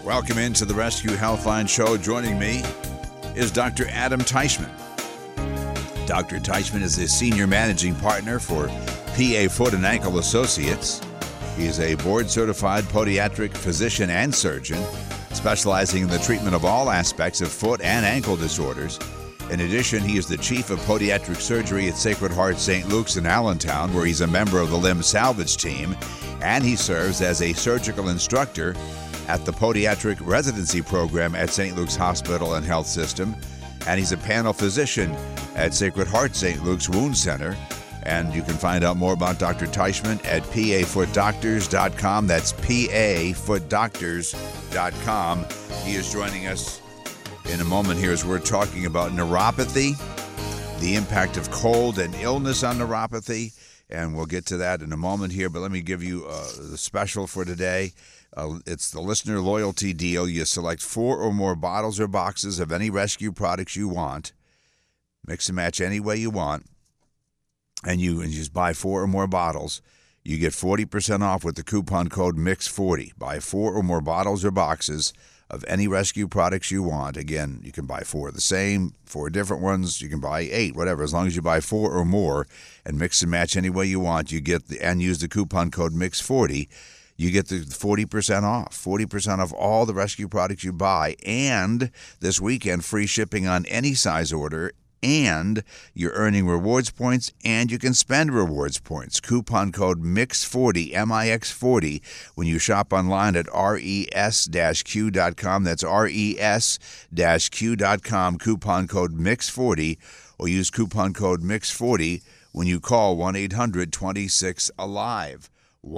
Welcome into the Rescue Healthline Show. Joining me is Dr. Adam Teichman. Dr. Teichman is the Senior Managing Partner for PA Foot and Ankle Associates. He is a board-certified podiatric physician and surgeon, specializing in the treatment of all aspects of foot and ankle disorders. In addition, he is the Chief of Podiatric Surgery at Sacred Heart St. Luke's in Allentown, where he's a member of the limb salvage team, and he serves as a surgical instructor at the Podiatric Residency Program at St. Luke's Hospital and Health System, and he's a panel physician at Sacred Heart St. Luke's Wound Center. And you can find out more about Dr. Teichman at pafootdoctors.com. That's pafootdoctors.com. He is joining us in a moment here as we're talking about neuropathy, the impact of cold and illness on neuropathy, and we'll get to that in a moment here. But let me give you the special for today. It's the listener loyalty deal. You select 4 or more bottles or boxes of any rescue products you want. Mix and match any way you want. And you just buy 4 or more bottles. You get 40% off with the coupon code MIX40. Buy 4 or more bottles or boxes of any rescue products you want. Again, you can buy 4 of the same, 4 different ones. You can buy 8, whatever. As long as you buy 4 or more and mix and match any way you want, you get and use the coupon code MIX40. You get the 40% off. 40% off all the rescue products you buy. And this weekend, free shipping on any size order. And you're earning rewards points, and you can spend rewards points. Coupon code MIX40, MIX40, when you shop online at res-q.com. That's res-q.com, coupon code MIX40, or use coupon code MIX40 when you call 1-800-26-ALIVE.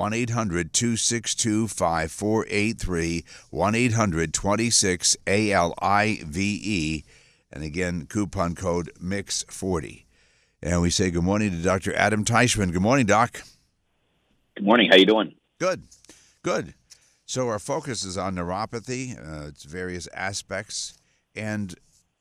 1-800-262-5483, 1-800-26-ALIVE, and again, coupon code MIX40. And we say good morning to Dr. Adam Teichman. Good morning, Doc. Good morning. How you doing? Good. So our focus is on neuropathy, its various aspects, and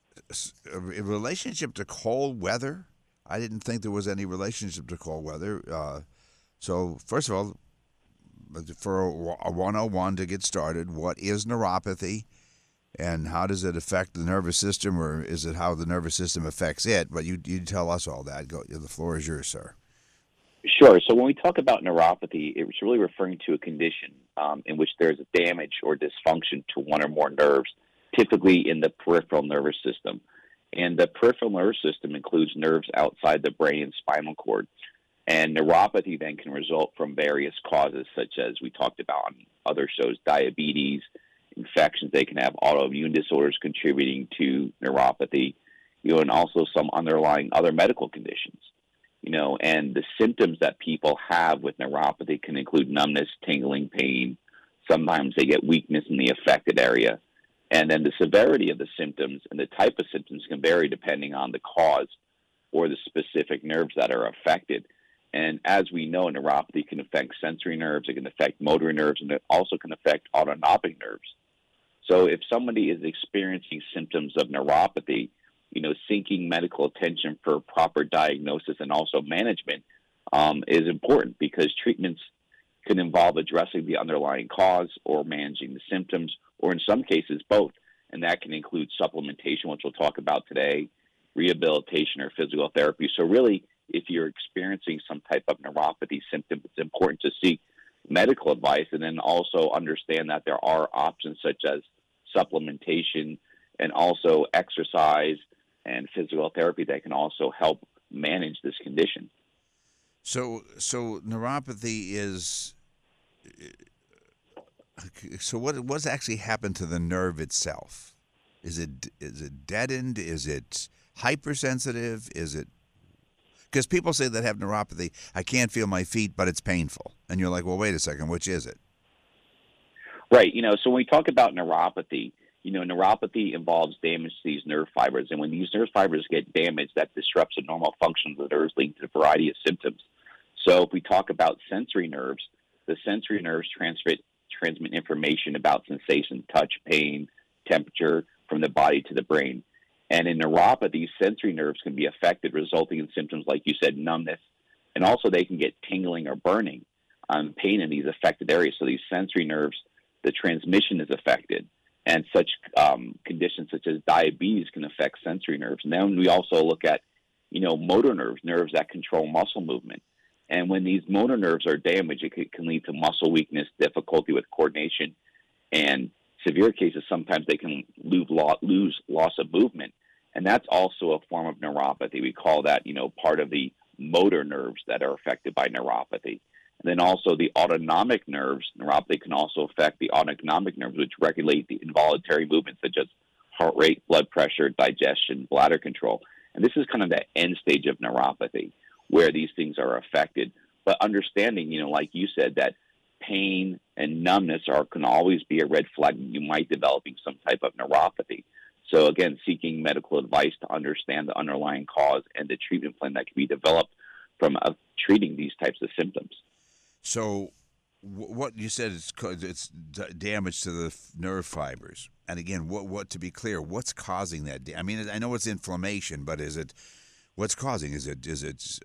in relationship to cold weather. I didn't think there was any relationship to cold weather. So first of all, for a 101 to get started, what is neuropathy and how does it affect the nervous system, or is it how the nervous system affects it? But you tell us all that. Go. The floor is yours, sir. Sure. So when we talk about neuropathy, it's really referring to a condition in which there's a damage or dysfunction to one or more nerves, typically in the peripheral nervous system. And the peripheral nervous system includes nerves outside the brain and spinal cord. And neuropathy then can result from various causes, such as we talked about on other shows, diabetes, infections. They can have autoimmune disorders contributing to neuropathy, and also some underlying other medical conditions. And the symptoms that people have with neuropathy can include numbness, tingling, pain. Sometimes they get weakness in the affected area. And then the severity of the symptoms and the type of symptoms can vary depending on the cause or the specific nerves that are affected. And as we know, neuropathy can affect sensory nerves, it can affect motor nerves, and it also can affect autonomic nerves. So if somebody is experiencing symptoms of neuropathy, seeking medical attention for proper diagnosis and also management is important, because treatments can involve addressing the underlying cause or managing the symptoms, or in some cases both. And that can include supplementation, which we'll talk about today, rehabilitation, or physical therapy. So really, if you're experiencing some type of neuropathy symptom, it's important to seek medical advice, and then also understand that there are options such as supplementation and also exercise and physical therapy that can also help manage this condition. So neuropathy is. So what's actually happened to the nerve itself? Is it deadened? Is it hypersensitive? Is it? Because people say that have neuropathy, I can't feel my feet, but it's painful. And you're like, well, wait a second, which is it? Right. So when we talk about neuropathy, neuropathy involves damage to these nerve fibers. And when these nerve fibers get damaged, that disrupts the normal function of the nerves, leading to a variety of symptoms. So if we talk about sensory nerves, the sensory nerves transmit information about sensation, touch, pain, temperature from the body to the brain. And in neuropathy, sensory nerves can be affected, resulting in symptoms like you said, numbness, and also they can get tingling or burning, pain in these affected areas. So these sensory nerves, the transmission is affected. And such conditions such as diabetes can affect sensory nerves. And then we also look at, motor nerves, nerves that control muscle movement. And when these motor nerves are damaged, it can lead to muscle weakness, difficulty with coordination, and severe cases, sometimes they can lose loss of movement. And that's also a form of neuropathy. We call that, part of the motor nerves that are affected by neuropathy. And then also the autonomic nerves. Neuropathy can also affect the autonomic nerves, which regulate the involuntary movements such as heart rate, blood pressure, digestion, bladder control. And this is kind of the end stage of neuropathy where these things are affected. But understanding, like you said, that pain and numbness can always be a red flag that you might be developing some type of neuropathy. So again, seeking medical advice to understand the underlying cause and the treatment plan that can be developed from treating these types of symptoms. So what you said is it's damage to the nerve fibers. And again, what to be clear, what's causing that? I mean, I know it's inflammation, but what's causing? Is it?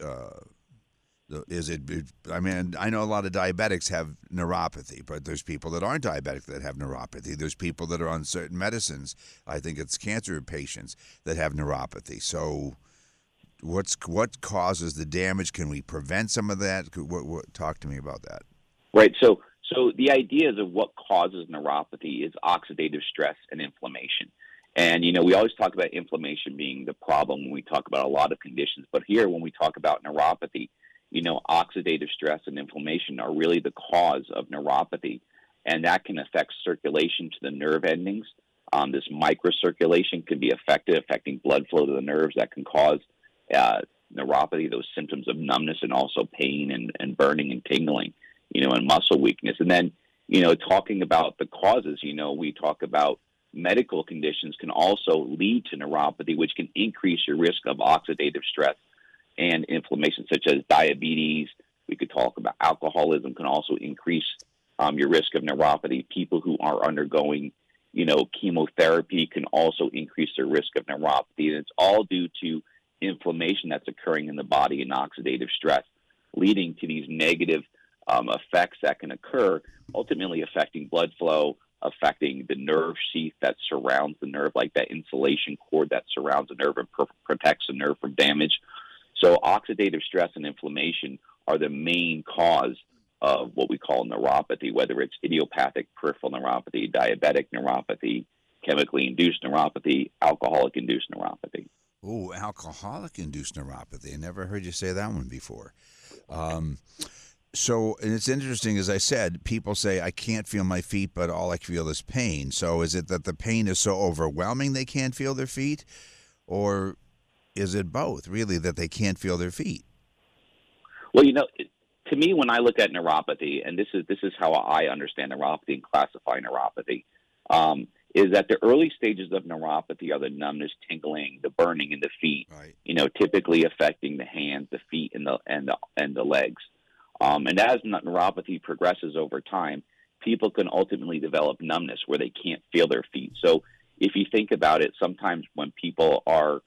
I mean, I know a lot of diabetics have neuropathy, but there's people that aren't diabetic that have neuropathy. There's people that are on certain medicines. I think it's cancer patients that have neuropathy. So what causes the damage? Can we prevent some of that? Talk to me about that. Right. So the ideas of what causes neuropathy is oxidative stress and inflammation. And, we always talk about inflammation being the problem when we talk about a lot of conditions. But here, when we talk about neuropathy, oxidative stress and inflammation are really the cause of neuropathy. And that can affect circulation to the nerve endings. This microcirculation can be affecting blood flow to the nerves that can cause neuropathy, those symptoms of numbness and also pain and burning and tingling, and muscle weakness. And then, talking about the causes, we talk about medical conditions can also lead to neuropathy, which can increase your risk of oxidative stress and inflammation, such as diabetes. We could talk about alcoholism can also increase your risk of neuropathy. People who are undergoing, chemotherapy can also increase their risk of neuropathy. And it's all due to inflammation that's occurring in the body and oxidative stress, leading to these negative effects that can occur, ultimately affecting blood flow, affecting the nerve sheath that surrounds the nerve, like that insulation cord that surrounds the nerve and protects the nerve from damage. So oxidative stress and inflammation are the main cause of what we call neuropathy, whether it's idiopathic peripheral neuropathy, diabetic neuropathy, chemically induced neuropathy, alcoholic-induced neuropathy. Oh, alcoholic-induced neuropathy. I never heard you say that one before. So, and it's interesting, as I said, people say, I can't feel my feet, but all I feel is pain. So is it that the pain is so overwhelming they can't feel their feet? Or is it both, really, that they can't feel their feet? Well, to me, when I look at neuropathy, and this is how I understand neuropathy and classify neuropathy, is that the early stages of neuropathy are the numbness, tingling, the burning in the feet, right. Typically affecting the hands, the feet, and the legs. And as neuropathy progresses over time, people can ultimately develop numbness where they can't feel their feet. So if you think about it, sometimes when people are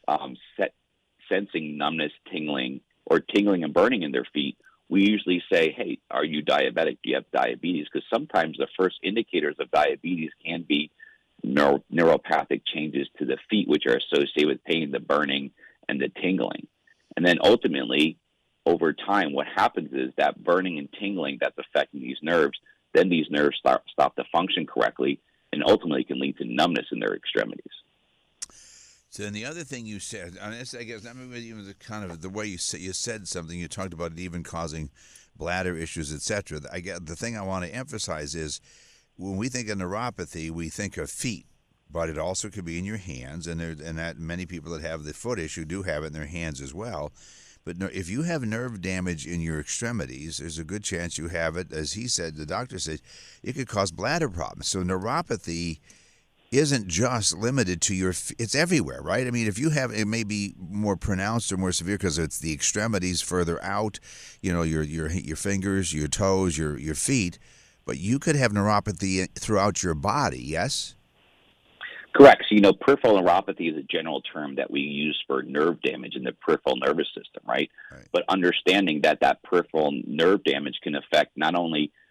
sensing numbness, tingling and burning in their feet, we usually say, hey, are you diabetic? Do you have diabetes? Because sometimes the first indicators of diabetes can be neuropathic changes to the feet, which are associated with pain, the burning, and the tingling. And then ultimately, over time, what happens is that burning and tingling that's affecting these nerves, then these nerves stop to function correctly and ultimately can lead to numbness in their extremities. So, and the other thing you said, I guess, even the kind of the way you said something, you talked about it even causing bladder issues, etc. The thing I want to emphasize is when we think of neuropathy, we think of feet, but it also could be in your hands, and that many people that have the foot issue do have it in their hands as well. But if you have nerve damage in your extremities, there's a good chance you have it. As he said, the doctor said, it could cause bladder problems. So neuropathy isn't just limited to it's everywhere, right? I mean, if you have, it may be more pronounced or more severe because it's the extremities further out, your fingers, your toes, your feet, but you could have neuropathy throughout your body, yes? Correct. So, peripheral neuropathy is a general term that we use for nerve damage in the peripheral nervous system, right? But understanding that peripheral nerve damage can affect not only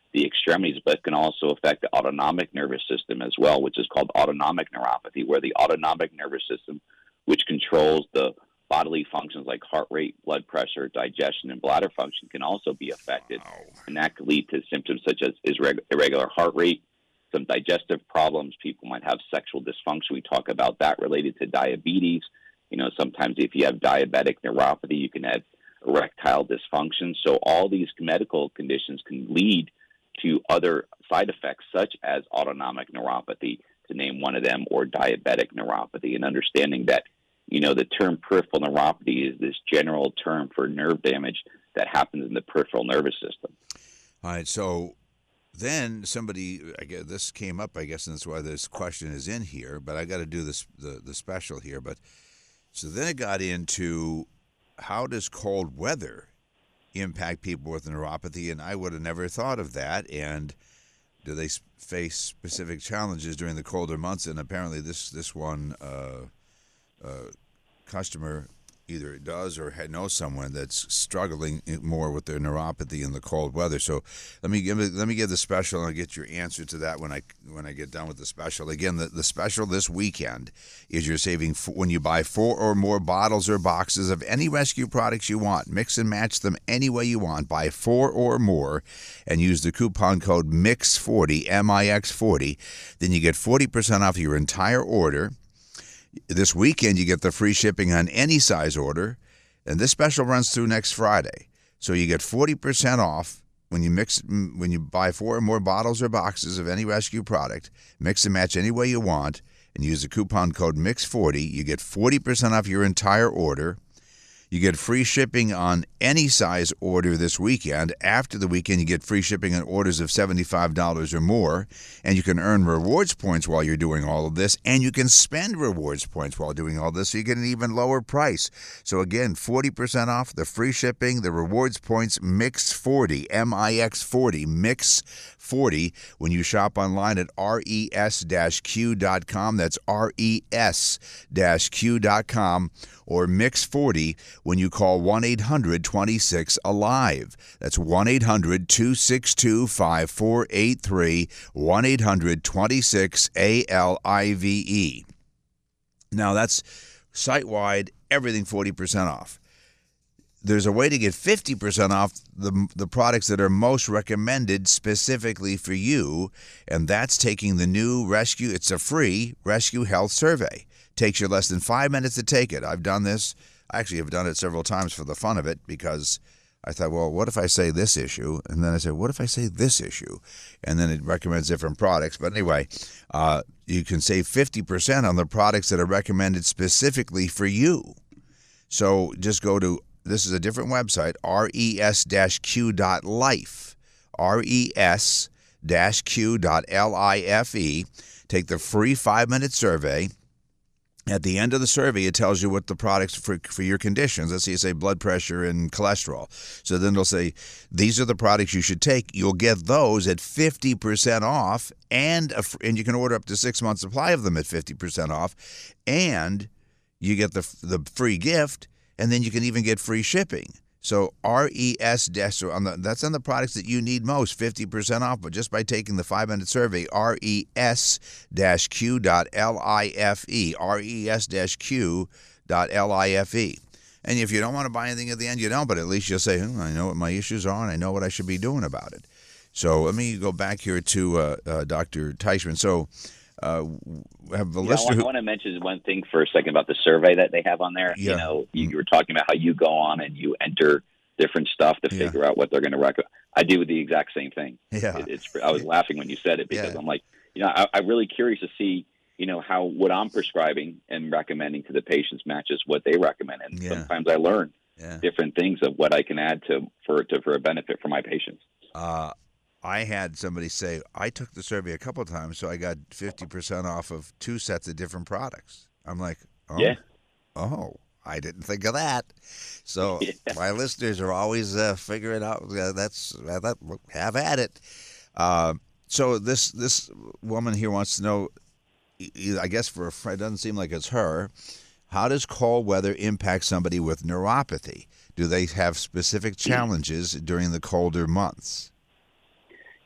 the extremities, but can also affect the autonomic nervous system as well, which is called autonomic neuropathy, where the autonomic nervous system, which controls the bodily functions like heart rate, blood pressure, digestion, and bladder function, can also be affected. Wow. And that could lead to symptoms such as irregular heart rate, some digestive problems. People might have sexual dysfunction. We talk about that related to diabetes. Sometimes if you have diabetic neuropathy, you can have erectile dysfunction. So all these medical conditions can lead to other side effects such as autonomic neuropathy, to name one of them, or diabetic neuropathy. And understanding that, the term peripheral neuropathy is this general term for nerve damage that happens in the peripheral nervous system. All right, so then somebody, I guess this came up, I guess, and that's why this question is in here, but I got to do this the special here. But so then it got into, how does cold weather impact people with neuropathy? And I would have never thought of that. And do they face specific challenges during the colder months? And apparently this one customer either does or knows someone that's struggling more with their neuropathy in the cold weather. So let me give the special, and I'll get your answer to that when I get done with the special. Again, the special this weekend is you're saving when you buy 4 or more bottles or boxes of any rescue products you want. Mix and match them any way you want. Buy 4 or more and use the coupon code MIX40, MIX40. Then you get 40% off your entire order. This weekend, you get the free shipping on any size order, and this special runs through next Friday. So you get 40% off when you buy 4 or more bottles or boxes of any rescue product. Mix and match any way you want, and use the coupon code MIX40. You get 40% off your entire order. You get free shipping on any size order this weekend. After the weekend, you get free shipping on orders of $75 or more. And you can earn rewards points while you're doing all of this. And you can spend rewards points while doing all this, so you get an even lower price. So again, 40% off, the free shipping, the rewards points, MIX40, MIX40, MIX40, when you shop online at res-q.com. That's res-q.com. Or MIX40 when you call 1-800-26-ALIVE. That's 1-800-262-5483, 1-800-26-ALIVE. Now, that's site-wide, everything 40% off. There's a way to get 50% off the products that are most recommended specifically for you, and that's taking the new Rescue. It's a free Rescue Health Survey. Takes you less than 5 minutes to take it. I've done this. I actually have done it several times for the fun of it, because I thought, well, what if I say this issue? And then I said, what if I say this issue? And then it recommends different products. But anyway, you can save 50% on the products that are recommended specifically for you. So just go to, this is a different website, res-q.life, res-q.life. Take the free 5-minute survey. At the end of the survey, it tells you what the products for your conditions. Let's say you say blood pressure and cholesterol. So then they'll say, these are the products you should take. You'll get those at 50% off, and you can order up to 6 months' supply of them at 50% off, and you get the free gift, and then you can even get free shipping. So that's on the products that you need most, 50% off. But just by taking the 5-minute survey, res-q.life, res-q.life. And if you don't want to buy anything at the end, you don't. But at least you'll say, I know what my issues are, and I know what I should be doing about it. So let me go back here to Dr. Teichmann. So have a listener. I want to mention one thing for a second about the survey that they have on there. Yeah. You were talking about how you go on and you enter different stuff to figure out what they're going to recommend. I do the exact same thing. Yeah. I was laughing when you said it, because I'm like, I'm really curious to see, how what I'm prescribing and recommending to the patients matches what they recommend. And sometimes I learn different things of what I can add for a benefit for my patients. I had somebody say, I took the survey a couple of times, so I got 50% off of 2 sets of different products. I'm like, oh, I didn't think of that. So my listeners are always figuring out, have at it. So this woman here wants to know, I guess for a friend, it doesn't seem like it's her, how does cold weather impact somebody with neuropathy? Do they have specific challenges during the colder months?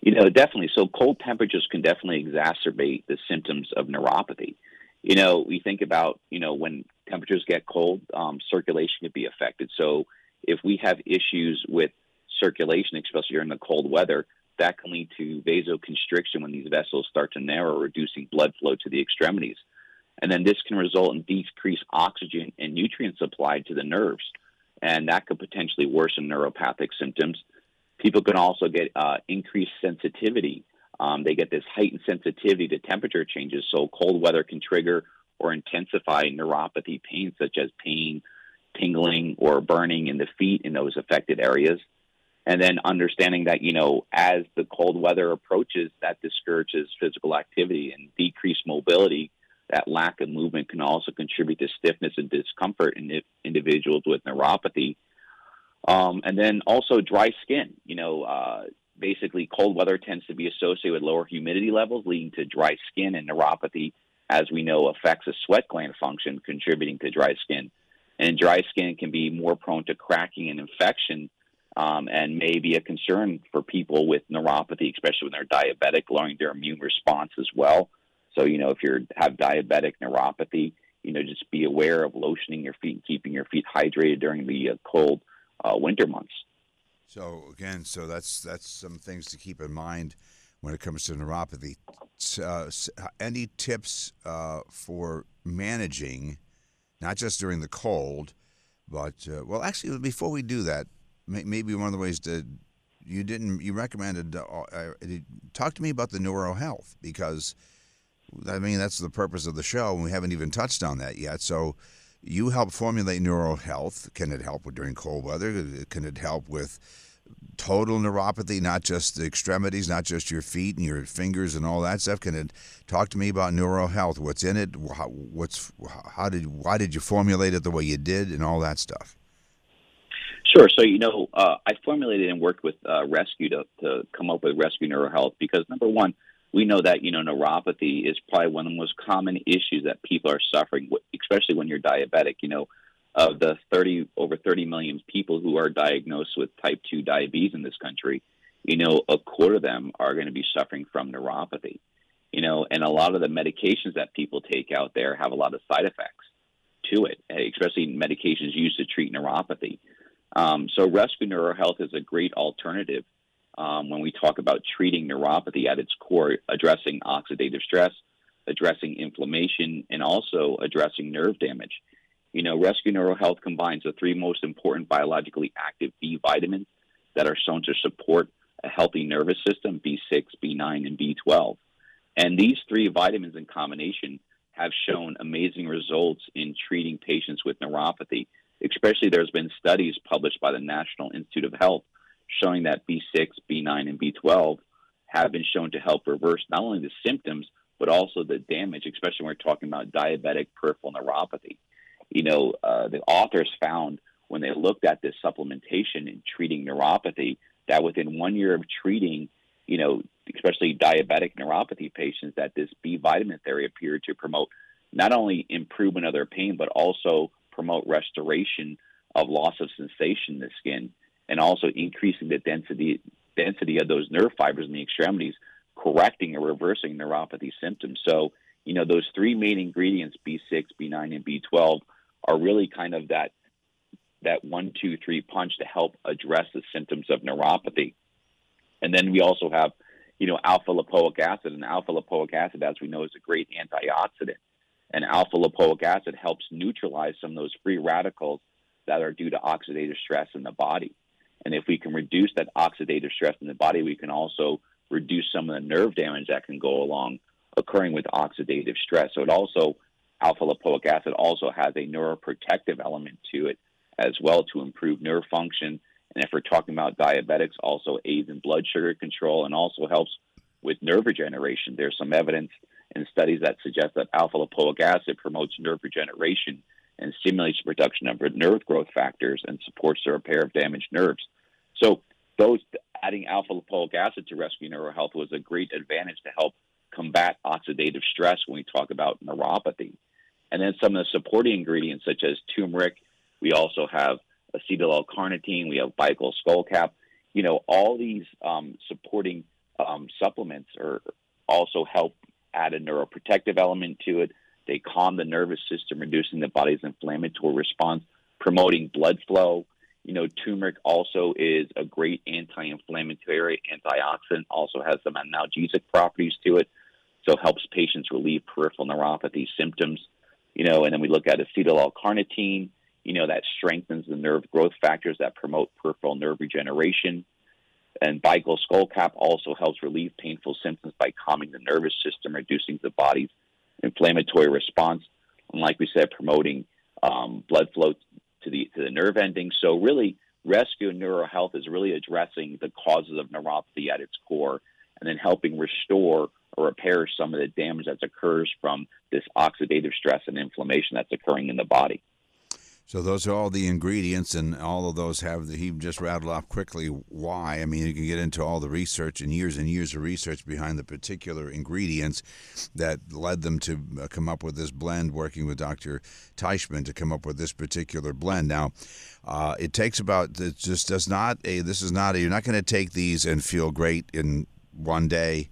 Definitely. So cold temperatures can definitely exacerbate the symptoms of neuropathy. We think about, when temperatures get cold, circulation could be affected. So if we have issues with circulation, especially during the cold weather, that can lead to vasoconstriction when these vessels start to narrow, reducing blood flow to the extremities. And then this can result in decreased oxygen and nutrient supply to the nerves. And that could potentially worsen neuropathic symptoms. People can also get increased sensitivity. They get this heightened sensitivity to temperature changes. So cold weather can trigger or intensify neuropathy pain, such as pain, tingling, or burning in the feet in those affected areas. And then understanding that, as the cold weather approaches, that discourages physical activity and decreased mobility. That lack of movement can also contribute to stiffness and discomfort in individuals with neuropathy. And then also dry skin. Basically cold weather tends to be associated with lower humidity levels, leading to dry skin, and neuropathy, as we know, affects the sweat gland function, contributing to dry skin. And dry skin can be more prone to cracking and infection, and may be a concern for people with neuropathy, especially when they're diabetic, lowering their immune response as well. So, if you have diabetic neuropathy, just be aware of lotioning your feet and keeping your feet hydrated during the cold winter months. So again, that's some things to keep in mind when it comes to neuropathy. Any tips for managing, not just during the cold, but actually, before we do that, maybe one of the ways you recommended talk to me about the neurohealth, because that's the purpose of the show, and we haven't even touched on that yet. So you help formulate neurohealth. Can it help during cold weather? Can it help with total neuropathy, not just the extremities, not just your feet and your fingers and all that stuff? Can it talk to me about neurohealth? What's in it? Why did you formulate it the way you did, and all that stuff? Sure. So, I formulated and worked with Rescue to come up with Rescue Neurohealth because, number one, we know that, neuropathy is probably one of the most common issues that people are suffering, especially when you're diabetic. Of the over 30 million people who are diagnosed with type 2 diabetes in this country, a quarter of them are going to be suffering from neuropathy. And a lot of the medications that people take out there have a lot of side effects to it, especially medications used to treat neuropathy. So Rescue Neurohealth is a great alternative when we talk about treating neuropathy at its core, addressing oxidative stress, addressing inflammation, and also addressing nerve damage. Rescue Neurohealth combines the three most important biologically active B vitamins that are shown to support a healthy nervous system: B6, B9, and B12. And these three vitamins in combination have shown amazing results in treating patients with neuropathy. Especially, there's been studies published by the National Institute of Health showing that B6, B9, and B12 have been shown to help reverse not only the symptoms, but also the damage, especially when we're talking about diabetic peripheral neuropathy. The authors found when they looked at this supplementation in treating neuropathy that within 1 year of treating, especially diabetic neuropathy patients, that this B vitamin therapy appeared to promote not only improvement of their pain, but also promote restoration of loss of sensation in the skin, and also increasing the density of those nerve fibers in the extremities, correcting or reversing neuropathy symptoms. So, those three main ingredients, B6, B9, and B12, are really kind of that 1, 2, 3 punch to help address the symptoms of neuropathy. And then we also have, alpha lipoic acid. And alpha lipoic acid, as we know, is a great antioxidant. And alpha lipoic acid helps neutralize some of those free radicals that are due to oxidative stress in the body. And if we can reduce that oxidative stress in the body, we can also reduce some of the nerve damage that can go along occurring with oxidative stress. So alpha lipoic acid also has a neuroprotective element to it as well to improve nerve function. And if we're talking about diabetics, also aids in blood sugar control and also helps with nerve regeneration. There's some evidence and studies that suggest that alpha lipoic acid promotes nerve regeneration and stimulates the production of nerve growth factors and supports the repair of damaged nerves. So adding alpha lipoic acid to Rescue Neurohealth was a great advantage to help combat oxidative stress when we talk about neuropathy. And then some of the supporting ingredients such as turmeric, we also have acetyl-L-carnitine, we have Bicol skullcap. All these supporting supplements also help add a neuroprotective element to it. They calm the nervous system, reducing the body's inflammatory response, promoting blood flow. Turmeric also is a great anti-inflammatory, antioxidant, also has some analgesic properties to it, so helps patients relieve peripheral neuropathy symptoms. And then we look at acetyl L-carnitine, that strengthens the nerve growth factors that promote peripheral nerve regeneration. And Bicol skullcap also helps relieve painful symptoms by calming the nervous system, reducing the body's inflammatory response, and like we said, promoting blood flow to the nerve endings. So really, Rescue Neurohealth is really addressing the causes of neuropathy at its core, and then helping restore or repair some of the damage that occurs from this oxidative stress and inflammation that's occurring in the body. So those are all the ingredients, and all of those he just rattled off quickly why. I mean, you can get into all the research and years of research behind the particular ingredients that led them to come up with this blend, working with Dr. Teichman to come up with this particular blend. Now, it takes about, this is not you're not going to take these and feel great in one day.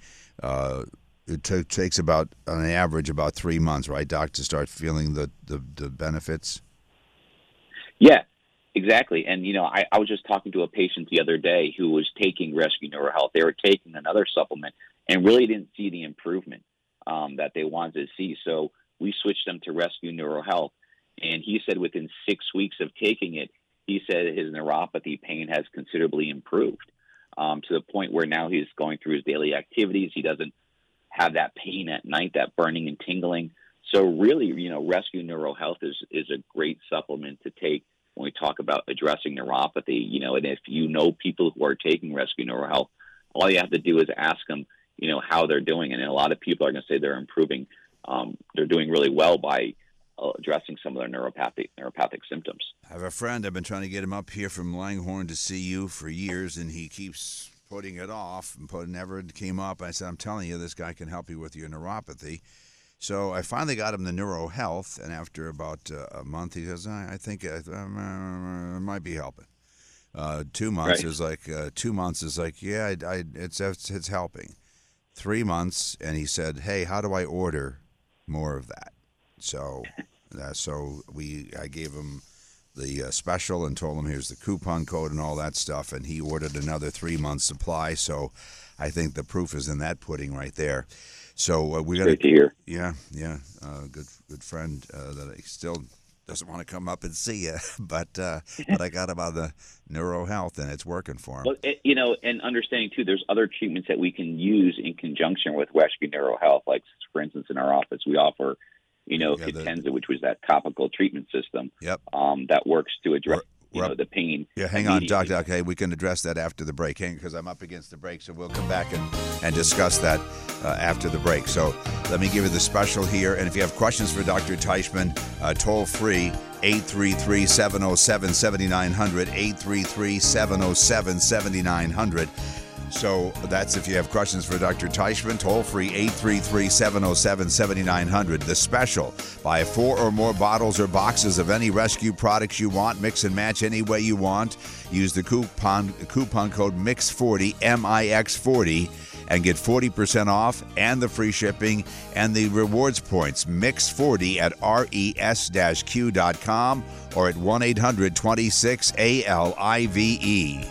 It takes about, on average, about 3 months, right, Doc, to start feeling the benefits? Yeah, exactly. And, I was just talking to a patient the other day who was taking Rescue Neurohealth. They were taking another supplement and really didn't see the improvement that they wanted to see. So we switched them to Rescue Neurohealth. And he said within 6 weeks of taking it, he said his neuropathy pain has considerably improved to the point where now he's going through his daily activities. He doesn't have that pain at night, that burning and tingling. So really, Rescue Neurohealth is a great supplement to take when we talk about addressing neuropathy. And if people who are taking Rescue Neurohealth, all you have to do is ask them, how they're doing. And a lot of people are going to say they're improving. They're doing really well by addressing some of their neuropathic symptoms. I have a friend, I've been trying to get him up here from Langhorne to see you for years, and he keeps putting it off and never came up. I said, I'm telling you, this guy can help you with your neuropathy. So I finally got him the NeuroHealth, and after about a month, he says, I think it might be helping. 2 months is like 2 months is like, yeah, it's helping. 3 months, and he said, hey, how do I order more of that? So I gave him the special and told him here's the coupon code and all that stuff, and he ordered another 3 months supply. So I think the proof is in that pudding right there. So we got great to hear. Yeah, good friend that he still doesn't want to come up and see you, but I got him on the NeuroHealth, and it's working for him. Well, and understanding too, there's other treatments that we can use in conjunction with Rescue Neurohealth. Like, for instance, in our office, we offer, Cadenza, which was that topical treatment system. Yep. That works to address the pain. Yeah, hang on, Doc. Hey, we can address that after the break, because I'm up against the break, so we'll come back and discuss that after the break. So let me give you the special here, and if you have questions for Dr. Teichman, toll free, 833-707-7900, 833-707-7900. So that's if you have questions for Dr. Teichman, toll free, 833-707-7900. The special, buy 4 or more bottles or boxes of any Rescue products you want, mix and match any way you want. Use the coupon code MIX40, MIX40, and get 40% off and the free shipping and the rewards points. MIX40 at res-q.com or at 1-800-26-ALIVE.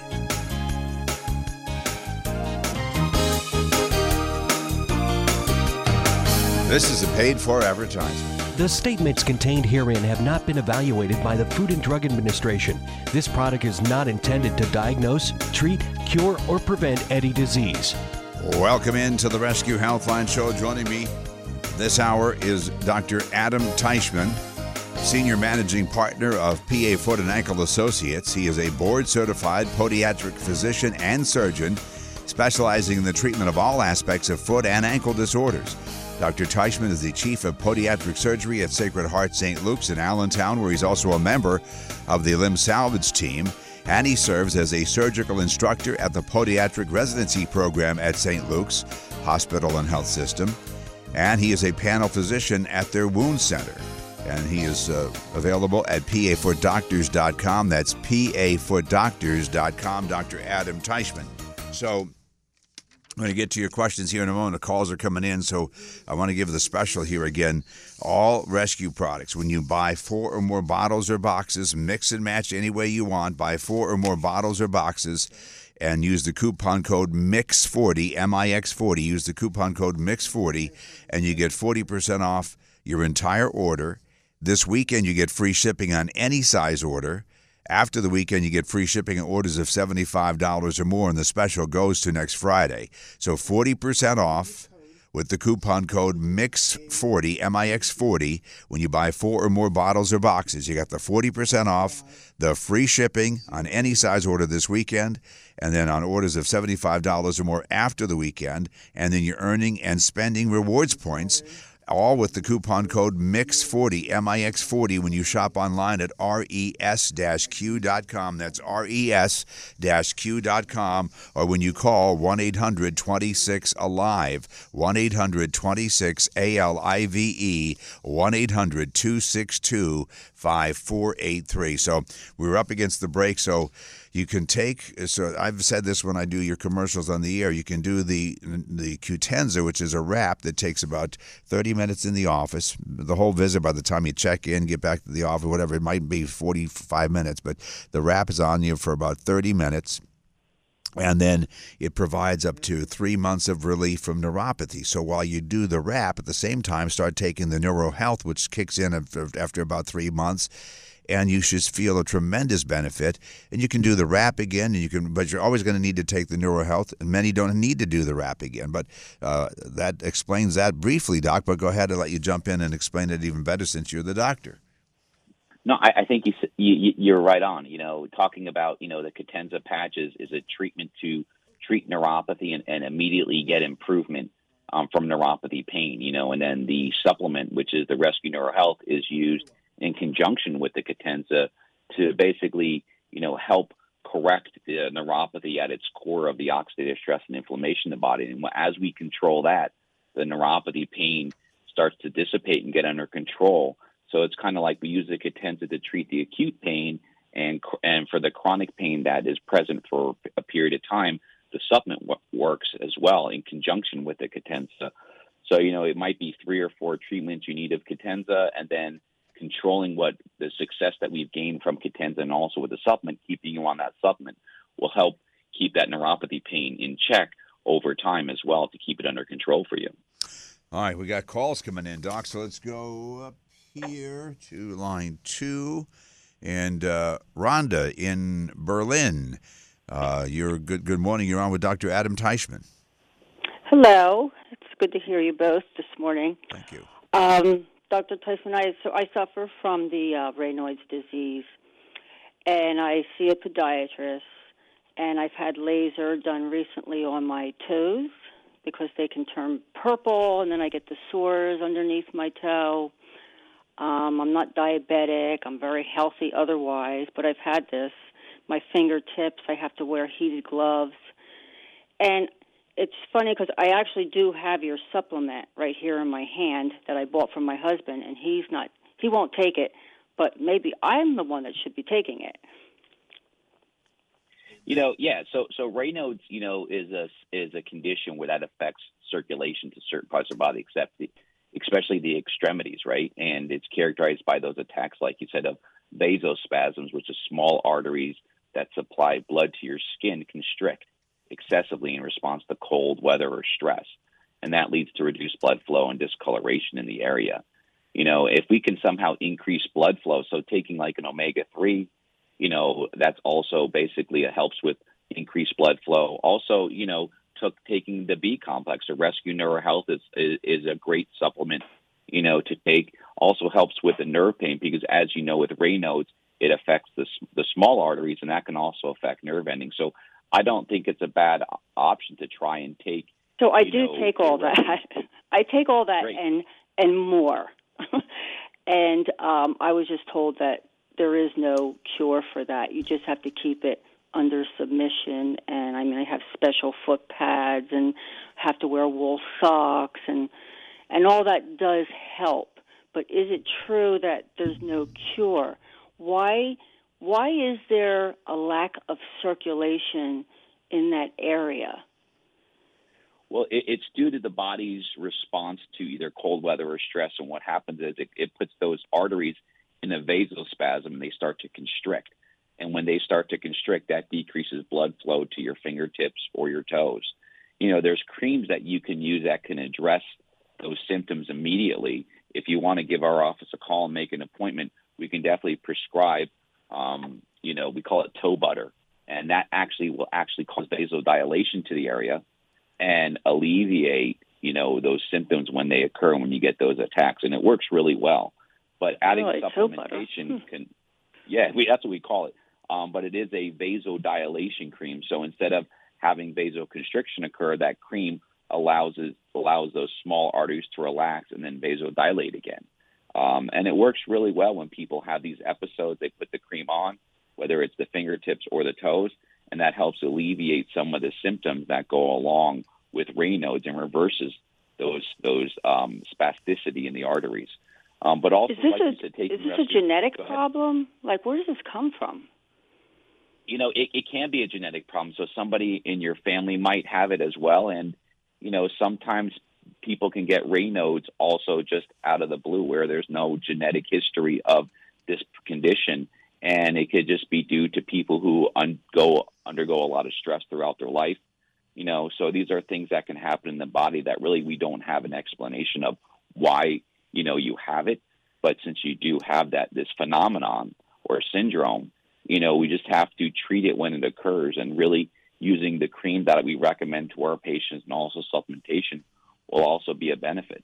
This is a paid-for advertisement. The statements contained herein have not been evaluated by the Food and Drug Administration. This product is not intended to diagnose, treat, cure, or prevent any disease. Welcome into the Rescue Healthline Show. Joining me this hour is Dr. Adam Teichman, Senior Managing Partner of PA Foot and Ankle Associates. He is a board-certified podiatric physician and surgeon specializing in the treatment of all aspects of foot and ankle disorders. Dr. Teichman is the Chief of Podiatric Surgery at Sacred Heart St. Luke's in Allentown, where he's also a member of the Limb Salvage Team, and he serves as a surgical instructor at the Podiatric Residency Program at St. Luke's Hospital and Health System, and he is a panel physician at their wound center. And he is available at pafootdoctors.com. That's pafootdoctors.com, Dr. Adam Teichman. So I'm going to get to your questions here in a moment. The calls are coming in, so I want to give the special here again. All rescue products, when you buy 4 or more bottles or boxes, mix and match any way you want, buy 4 or more bottles or boxes, and use the coupon code MIX40, MIX40. Use the coupon code MIX40, and you get 40% off your entire order. This weekend, you get free shipping on any size order. After the weekend, you get free shipping on orders of $75 or more, and the special goes to next Friday. So 40% off with the coupon code MIX40, MIX40, when you buy 4 or more bottles or boxes. You got the 40% off, the free shipping on any size order this weekend, and then on orders of $75 or more after the weekend, and then you're earning and spending rewards points, all with the coupon code MIX40, MIX40, when you shop online at res-q.com. That's res-q.com, or when you call 1-800-26-ALIVE, 1-800-26-ALIVE, 1-800-262-5483. So we're up against the break, so you can so I've said this when I do your commercials on the air, you can do the Qutenza, which is a wrap that takes about 30 minutes in the office. The whole visit, by the time you check in, get back to the office, whatever, it might be 45 minutes, but the wrap is on you for about 30 minutes. And then it provides up to 3 months of relief from neuropathy. So while you do the wrap, at the same time, start taking the NeuroHealth, which kicks in after about 3 months. And you should feel a tremendous benefit. And you can do the wrap again, but you're always going to need to take the NeuroHealth, and many don't need to do the wrap again. But that explains that briefly, Doc. But go ahead and let you jump in and explain it even better since you're the doctor. No, I think you're right on. Talking about the Qutenza patches is a treatment to treat neuropathy and immediately get improvement from neuropathy pain. And then the supplement, which is the Rescue NeuroHealth, is used in conjunction with the Qutenza to basically, help correct the neuropathy at its core of the oxidative stress and inflammation in the body. And as we control that, the neuropathy pain starts to dissipate and get under control. So it's kind of like we use the Qutenza to treat the acute pain, and for the chronic pain that is present for a period of time, the supplement works as well in conjunction with the Qutenza. So, it might be 3 or 4 treatments you need of Qutenza, and then controlling what the success that we've gained from Qutenza and also with the supplement, keeping you on that supplement will help keep that neuropathy pain in check over time as well to keep it under control for you. All right, we got calls coming in, Doc, so let's go up here to line 2. And Rhonda in Berlin, you're good morning. You're on with Dr. Adam Teichman. Hello. It's good to hear you both this morning. Thank you. Dr. Tyson, I suffer from the Raynaud's disease, and I see a podiatrist, and I've had laser done recently on my toes because they can turn purple, and then I get the sores underneath my toe. I'm not diabetic. I'm very healthy otherwise, but I've had this. My fingertips, I have to wear heated gloves. And it's funny because I actually do have your supplement right here in my hand that I bought from my husband, and he won't take it, but maybe I'm the one that should be taking it. So Raynaud's, is a condition where that affects circulation to certain parts of the body, especially the extremities, right? And it's characterized by those attacks, like you said, of vasospasms, which is small arteries that supply blood to your skin constrict excessively in response to cold weather or stress. And that leads to reduced blood flow and discoloration in the area. If we can somehow increase blood flow, so taking like an omega-3, that's also basically helps with increased blood flow. Also, taking the B complex, or Rescue NeuroHealth is a great supplement, to take. Also helps with the nerve pain because, as you know, with Raynaud's, it affects the small arteries, and that can also affect nerve endings. So I don't think it's a bad option to try and take. So I do take all that. I take all that and more. And I was just told that there is no cure for that. You just have to keep it under submission. And I have special foot pads and have to wear wool socks, and all that does help. But is it true that there's no cure? Why is there a lack of circulation in that area? Well, it's due to the body's response to either cold weather or stress. And what happens is it puts those arteries in a vasospasm and they start to constrict. And when they start to constrict, that decreases blood flow to your fingertips or your toes. There's creams that you can use that can address those symptoms immediately. If you want to give our office a call and make an appointment, we can definitely prescribe, we call it toe butter. And that will cause vasodilation to the area and alleviate, those symptoms when they occur, when you get those attacks. And it works really well. But adding supplementation that's what we call it. But it is a vasodilation cream. So instead of having vasoconstriction occur, that cream allows those small arteries to relax and then vasodilate again. And it works really well when people have these episodes. They put the cream on, whether it's the fingertips or the toes, and that helps alleviate some of the symptoms that go along with Raynaud's and reverses those spasticity in the arteries. But also, is this a genetic problem? Like, where does this come from? It can be a genetic problem. So somebody in your family might have it as well. And, sometimes people can get Raynaud's also just out of the blue where there's no genetic history of this condition. And it could just be due to people who undergo a lot of stress throughout their life. So these are things that can happen in the body that really we don't have an explanation of why, you have it. But since you do have this phenomenon or syndrome, we just have to treat it when it occurs, and really using the cream that we recommend to our patients and also supplementation will also be a benefit.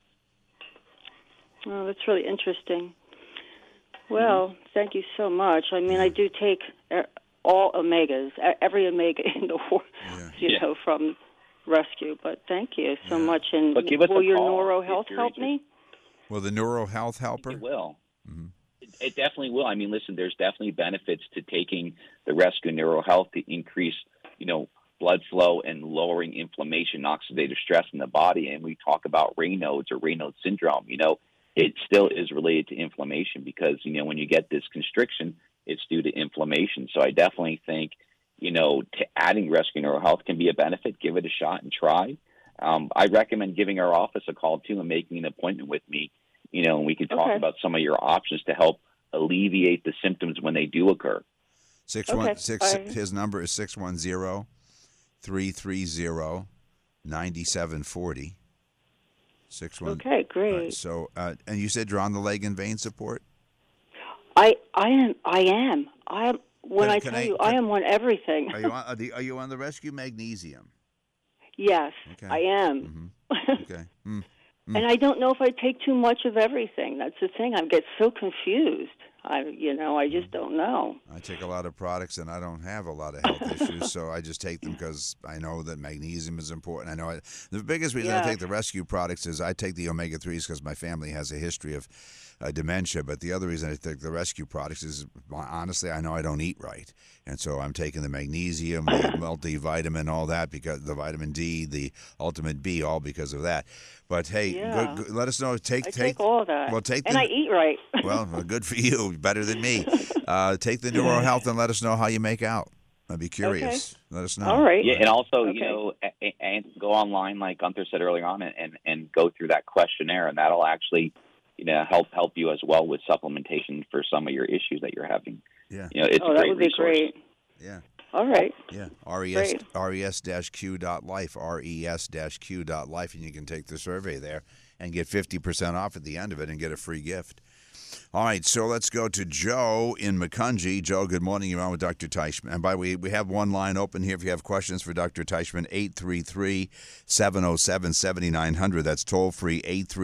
Oh, that's really interesting. Well, thank you so much. I mean, I do take all omegas, every omega in the world, from Rescue. But thank you so much. And will your NeuroHealth help me? Will the NeuroHealth help her? It will. Mm-hmm. It definitely will. I mean, listen, there's definitely benefits to taking the Rescue NeuroHealth to increase, blood flow and lowering inflammation, oxidative stress in the body. And we talk about Raynaud's or Raynaud's syndrome. It still is related to inflammation because, when you get this constriction, it's due to inflammation. So I definitely think, adding Rescue NeuroHealth can be a benefit. Give it a shot and try. I recommend giving our office a call, too, and making an appointment with me, and we can talk about some of your options to help alleviate the symptoms when they do occur. 616. His number is 610-330-9740. 61. Okay, great. Right, so, and you said you're on the leg and vein support? I am. When I am on everything. Are you on the Rescue Magnesium? Yes, okay. I am. Mm-hmm. Okay. And I don't know if I take too much of everything. That's the thing. I get so confused. I just don't know. I take a lot of products, and I don't have a lot of health issues, so I just take them because I know that magnesium is important. I know the biggest reason I take the Rescue products is I take the omega-3s because my family has a history of dementia, but the other reason I take the Rescue products is, honestly, I know I don't eat right. And so I'm taking the magnesium, the multivitamin, all that, because the vitamin D, the Ultimate B, all because of that. But, hey, good, let us know. I take all that. Well, I eat right. Well, good for you. Better than me. Take the NeuroHealth and let us know how you make out. I'd be curious. Okay. Let us know. All right. Yeah, and also, and go online, like Gunther said earlier on, and go through that questionnaire, and that'll actually help you as well with supplementation for some of your issues that you're having. Yeah. It's a great resource. Great. Yeah. All right. Yeah. res-q.life, res-q.life, and you can take the survey there and get 50% off at the end of it and get a free gift. All right, so let's go to Joe in Macungie. Joe, good morning. You're on with Dr. Teichman. And by the way, we have one line open here if you have questions for Dr. Teichman, 833-707-7900. That's toll-free,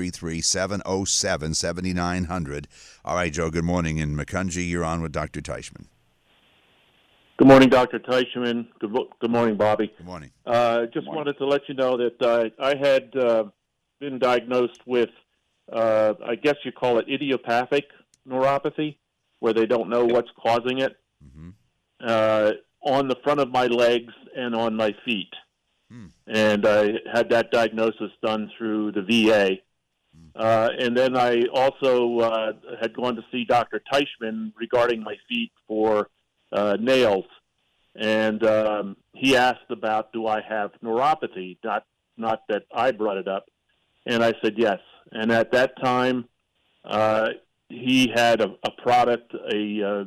833-707-7900. All right, Joe, good morning. In Macungie, you're on with Dr. Teichman. Good morning, Dr. Teichman. Good morning, Bobby. Good morning. Wanted to let you know that I had been diagnosed with, I guess you call it idiopathic neuropathy, where they don't know what's causing it, on the front of my legs and on my feet. And I had that diagnosis done through the VA. And then I also had gone to see Dr. Teichman regarding my feet for nails. And he asked about, do I have neuropathy, not not that I brought it up. And I said yes. And at that time, he had a product, a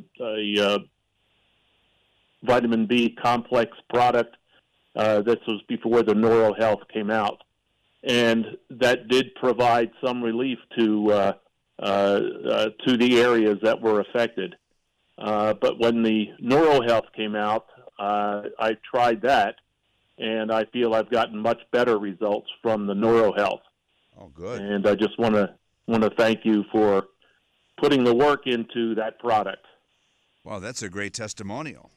vitamin B complex product. This was before the NeuroHealth came out. And that did provide some relief to the areas that were affected. But when the NeuroHealth came out, I tried that, and I feel I've gotten much better results from the NeuroHealth. Oh, good. And I just want to thank you for putting the work into that product. Well, that's a great testimonial.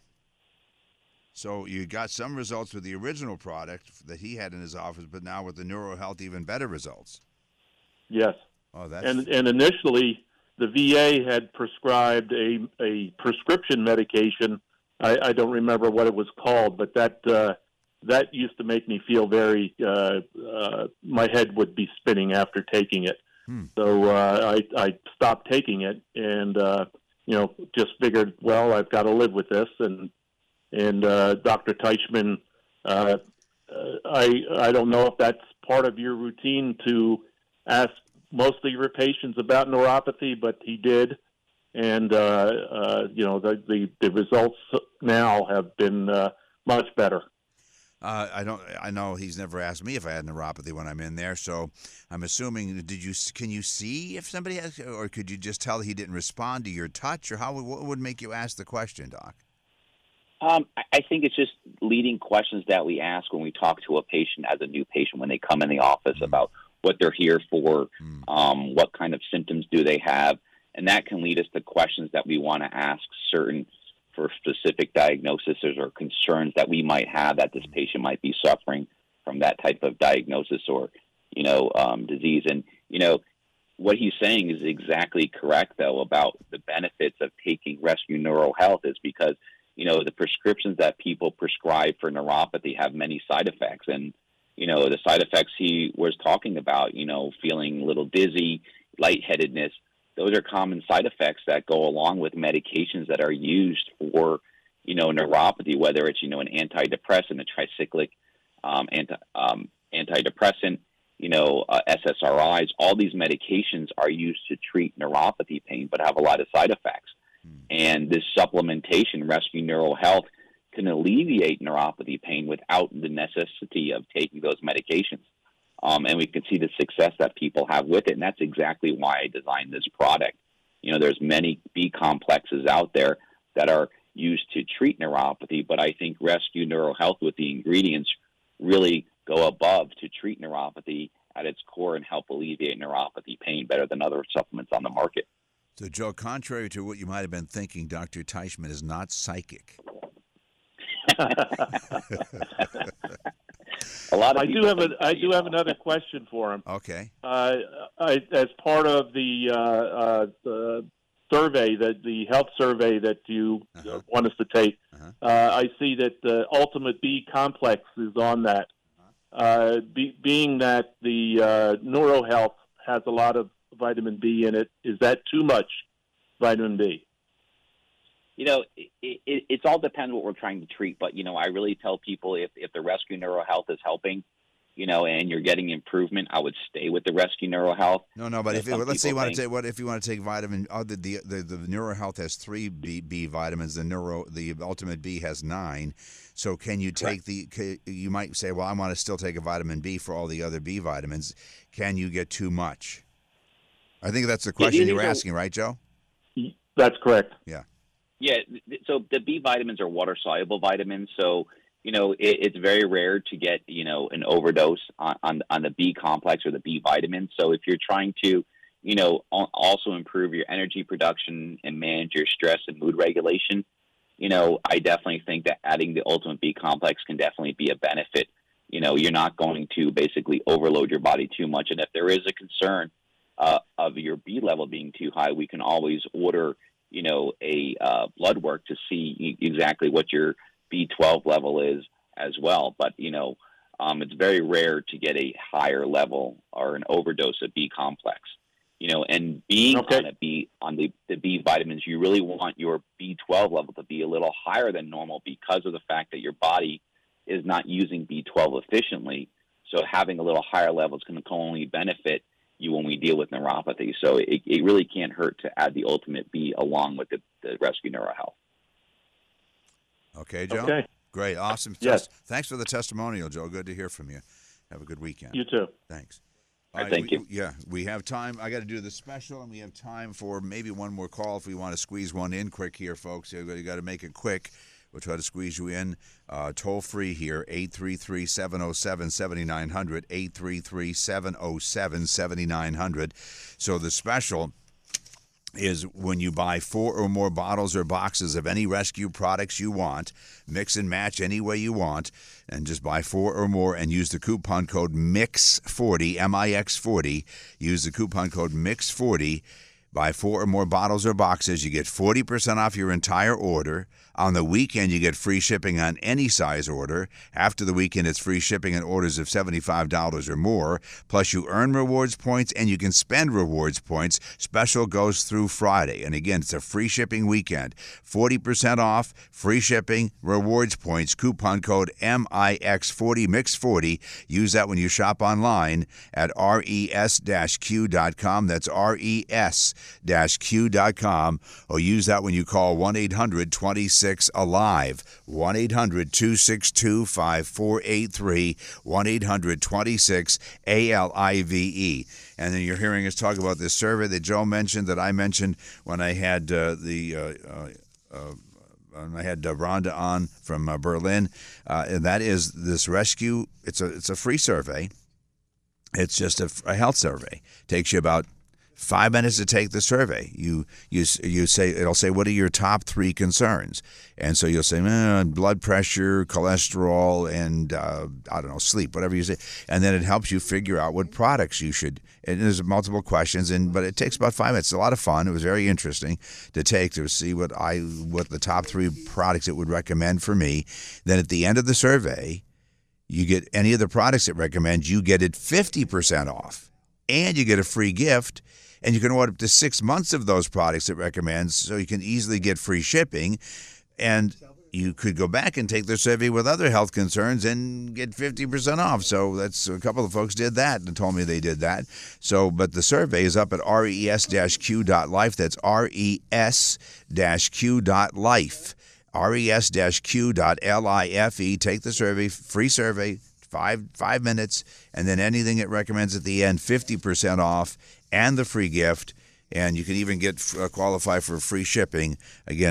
So you got some results with the original product that he had in his office, but now with the NeuroHealth, even better results. Yes. Oh, that's and initially, the VA had prescribed a prescription medication. I don't remember what it was called, but that used to make me feel very. My head would be spinning after taking it. So I stopped taking it, and just figured, well, I've got to live with this. And Dr. Teichman, I don't know if that's part of your routine to ask most of your patients about neuropathy, but he did, and the results now have been much better. I know he's never asked me if I had neuropathy when I'm in there, so I'm assuming. Can you see if somebody has, or could you just tell he didn't respond to your touch, or what would make you ask the question, Doc? I think it's just leading questions that we ask when we talk to a patient as a new patient when they come in the office about what they're here for, what kind of symptoms do they have, and that can lead us to questions that we want to ask for specific diagnoses or concerns that we might have that this patient might be suffering from that type of diagnosis or, disease. And, what he's saying is exactly correct, though, about the benefits of taking Rescue NeuroHealth is because, the prescriptions that people prescribe for neuropathy have many side effects. And, the side effects he was talking about, feeling a little dizzy, lightheadedness, those are common side effects that go along with medications that are used for, neuropathy, whether it's, an antidepressant, a tricyclic antidepressant, SSRIs. All these medications are used to treat neuropathy pain, but have a lot of side effects. And this supplementation, Rescue NeuroHealth, can alleviate neuropathy pain without the necessity of taking those medications. And we can see the success that people have with it. And that's exactly why I designed this product. There's many B complexes out there that are used to treat neuropathy, but I think Rescue NeuroHealth with the ingredients really go above to treat neuropathy at its core and help alleviate neuropathy pain better than other supplements on the market. So, Joe, contrary to what you might have been thinking, Dr. Teichman is not psychic. I do have another question for him. Okay. As part of the survey, the health survey that you want us to take, I see that the Ultimate B complex is on that. Being that the NeuroHealth has a lot of vitamin B in it, is that too much vitamin B? It's all depends what we're trying to treat. But, I really tell people if the Rescue NeuroHealth is helping, and you're getting improvement, I would stay with the Rescue NeuroHealth. No, but let's say if you want to take vitamin, the NeuroHealth has 3 B vitamins. The Ultimate B has 9. So can you take you might say, well, I want to still take a vitamin B for all the other B vitamins. Can you get too much? I think that's the question you were asking, right, Joe? That's correct. Yeah. Yeah. So the B vitamins are water-soluble vitamins. So, it's very rare to get, an overdose on the B complex or the B vitamins. So if you're trying to, also improve your energy production and manage your stress and mood regulation, I definitely think that adding the Ultimate B complex can definitely be a benefit. You're not going to basically overload your body too much. And if there is a concern of your B level being too high, we can always order, a blood work to see exactly what your B12 level is as well. But, it's very rare to get a higher level or an overdose of B complex, and being on the B vitamins, you really want your B12 level to be a little higher than normal because of the fact that your body is not using B12 efficiently. So having a little higher level is going to only benefit you when we deal with neuropathy. So it really can't hurt to add the Ultimate B along with the Rescue NeuroHealth. Okay, Joe? Okay. Great. Awesome. Yes. Thanks for the testimonial, Joe. Good to hear from you. Have a good weekend. You too. Thanks. All right, thank you. We have time. I got to do the special, and we have time for maybe one more call if we want to squeeze one in quick here, folks. You got to make it quick. We'll try to squeeze you in. Toll free here, 833-707-7900, 833-707-7900. So the special is when you buy 4 or more bottles or boxes of any rescue products you want, mix and match any way you want, and just buy 4 or more and use the coupon code MIX40, MIX40. Use the coupon code MIX40. Buy 4 or more bottles or boxes, you get 40% off your entire order. On the weekend, you get free shipping on any size order. After the weekend, it's free shipping on orders of $75 or more. Plus, you earn rewards points and you can spend rewards points. Special goes through Friday. And again, it's a free shipping weekend. 40% off, free shipping, rewards points, coupon code MIX40, MIX40. Use that when you shop online at res-q.com. That's res-q.com. Or use that when you call 1-800-26-ALIVE, 1-800-262-5483, 1-800-26-ALIVE. And then you're hearing us talk about this survey that Joe mentioned, that I mentioned when I had Rhonda on from Berlin, and that is this rescue. It's a free survey. It's just a health survey. Takes you about 5 minutes to take the survey. You say, it'll say, what are your top 3 concerns? And so you'll say, blood pressure, cholesterol, and sleep, whatever you say. And then it helps you figure out what products you should. And there's multiple questions, but it takes about 5 minutes. It's a lot of fun. It was very interesting to take to see what the top 3 products it would recommend for me. Then at the end of the survey, you get any of the products it recommends, you get it 50% off, and you get a free gift. And you can order up to 6 months of those products it recommends, so you can easily get free shipping. And you could go back and take their survey with other health concerns and get 50% off. So that's a couple of folks did that and told me they did that. So, but the survey is up at res-q.life. That's res-q.life. res-q.life. Take the survey, free survey, 5 minutes, and then anything it recommends at the end, 50% off. And the free gift, and you can even qualify for free shipping. Again,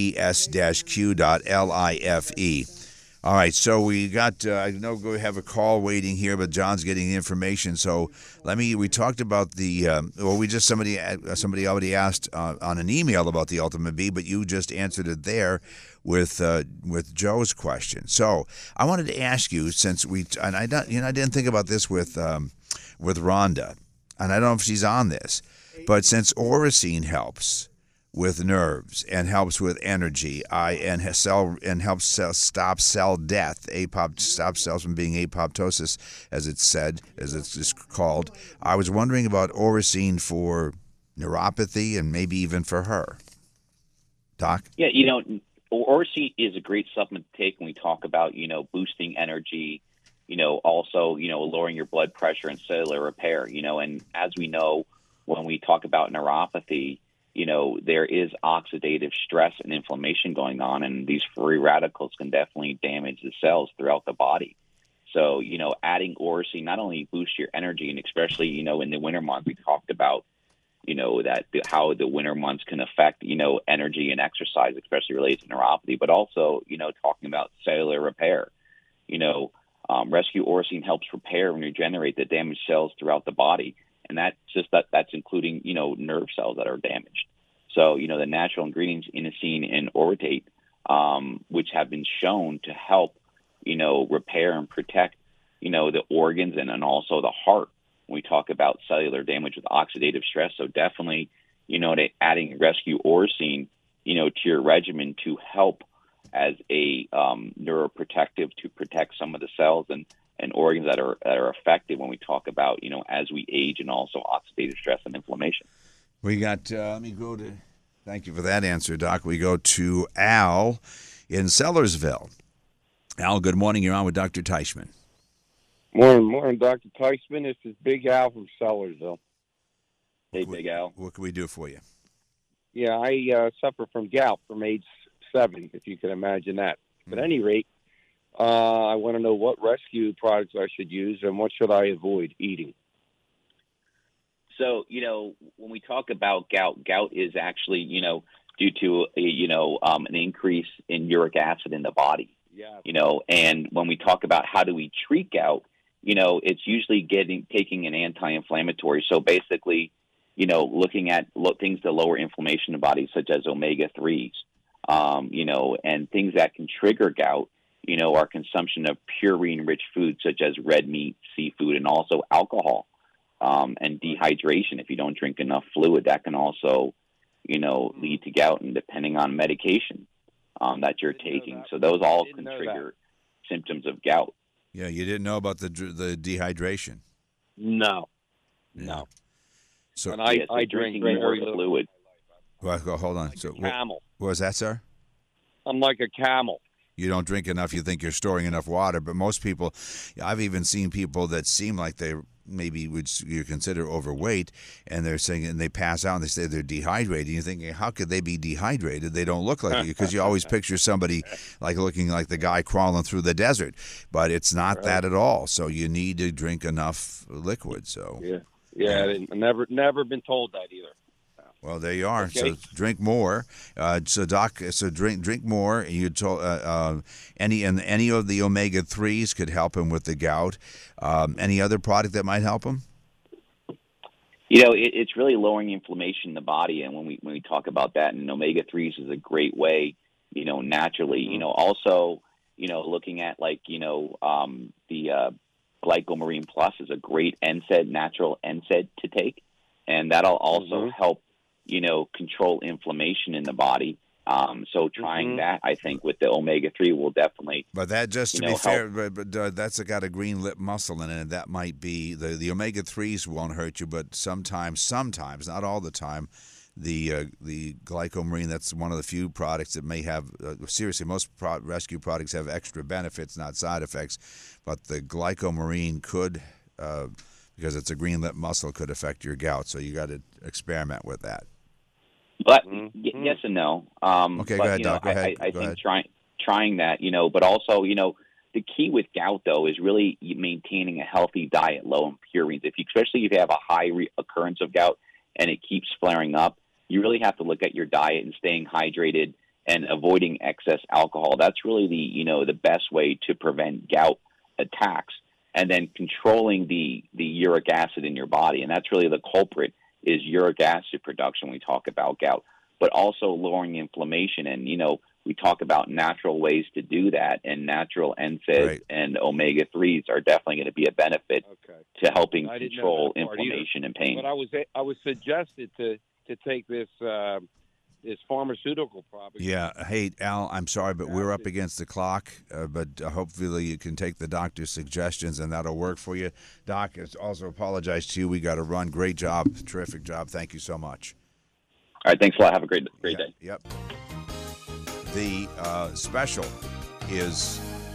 res-q.life. All right, so we got, I know we have a call waiting here, but John's getting the information. So we talked about somebody already asked on an email about the Ultimate B, but you just answered it there with Joe's question. So I wanted to ask you, I didn't think about this with Rhonda. And I don't know if she's on this, but since Oracene helps with nerves and helps with energy, and helps stop cell death, stops cells from being apoptosis, as it's called, I was wondering about Oracene for neuropathy and maybe even for her. Doc? Yeah, Oracene is a great supplement to take when we talk about, boosting energy, also, lowering your blood pressure and cellular repair, and as we know, when we talk about neuropathy, there is oxidative stress and inflammation going on, and these free radicals can definitely damage the cells throughout the body. So, adding Oracene not only boosts your energy, and especially, in the winter months, we talked about, how the winter months can affect, energy and exercise, especially related to neuropathy, but also, talking about cellular repair, Rescue Oracene helps repair and regenerate the damaged cells throughout the body, and that's including nerve cells that are damaged. So the natural ingredients inosine and orotate, which have been shown to help repair and protect the organs and also the heart when we talk about cellular damage with oxidative stress. So definitely adding Rescue Oracene to your regimen to help as a neuroprotective to protect some of the cells and organs that are affected when we talk about, as we age, and also oxidative stress and inflammation. We got, thank you for that answer, Doc. We go to Al in Sellersville. Al, good morning. You're on with Dr. Teichman. Morning, Dr. Teichman. This is Big Al from Sellersville. Hey, Big Al. What can we do for you? Yeah, I suffer from gout from age 7, if you can imagine that. But at any rate, I want to know what rescue products I should use and what should I avoid eating. So, when we talk about gout is actually, due to, an increase in uric acid in the body. Yeah. And when we talk about how do we treat gout, it's usually taking an anti-inflammatory. So basically, looking at things to lower inflammation in the body, such as omega-3s, and things that can trigger gout, our consumption of purine-rich foods such as red meat, seafood, and also alcohol, and dehydration. If you don't drink enough fluid, that can also, lead to gout, and depending on medication that you're taking. So those all can trigger symptoms of gout. Yeah, you didn't know about the dehydration. No. So, and I drink more very fluid. Well, hold on. So, camel. What was that, sir? I'm like a camel. You don't drink enough. You think you're storing enough water, but most people, I've even seen people that seem like they maybe you consider overweight, and they're saying, and they pass out and they say they're dehydrated. And you're thinking, how could they be dehydrated? They don't look like you, because you always picture somebody like looking like the guy crawling through the desert, but it's not that at all. So you need to drink enough liquid. So never been told that either. Well, there you are. Okay. So drink more. Drink more. You told any of the omega-3s could help him with the gout. Any other product that might help him? It's really lowering inflammation in the body, and when we talk about that, and omega-3s is a great way, naturally. Mm-hmm. Also, looking at the Glycomarine Plus is a great NSAID, natural NSAID to take, and that'll also help. Control inflammation in the body. So trying that, I think, with the omega-3 will definitely. But that, just to be fair, but that's got a green lip muscle in it, and that might be the omega-3s won't hurt you, but sometimes, not all the time, the glycomarine, that's one of the few products that may have seriously, most rescue products have extra benefits, not side effects, but the glycomarine could. Because it's a green lip muscle, could affect your gout, so you got to experiment with that. But yes and no. Okay, go ahead, Doc. Go ahead. I think trying that, but also, the key with gout though is really maintaining a healthy diet, low in purines. Especially if you have a high occurrence of gout and it keeps flaring up, you really have to look at your diet and staying hydrated and avoiding excess alcohol. That's really the best way to prevent gout attacks. And then controlling the uric acid in your body. And that's really the culprit, is uric acid production when we talk about gout. But also lowering inflammation. And, we talk about natural ways to do that. And natural NSAIDs and omega-3s are definitely going to be a benefit to helping control inflammation and pain. But I was suggested to take this pharmaceutical product. Yeah. Hey, Al, I'm sorry, but we're up against the clock. But hopefully you can take the doctor's suggestions, and that'll work for you. Doc, I also apologize to you. We got to run. Great job. Terrific job. Thank you so much. All right. Thanks a lot. Have a great day. Yep. The special is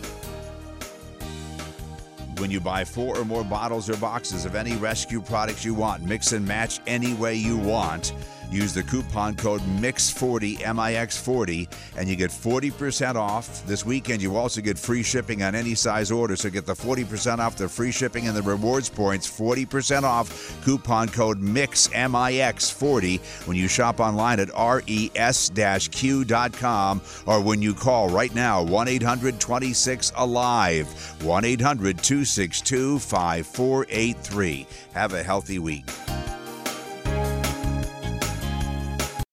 when you buy 4 or more bottles or boxes of any rescue products you want, mix and match any way you want. Use the coupon code MIX40, MIX40, and you get 40% off. This weekend, you also get free shipping on any size order, so get the 40% off, the free shipping, and the rewards points. 40% off, coupon code MIX, MIX40, when you shop online at res-q.com, or when you call right now, 1-800-26-ALIVE, 1-800-262-5483. Have a healthy week.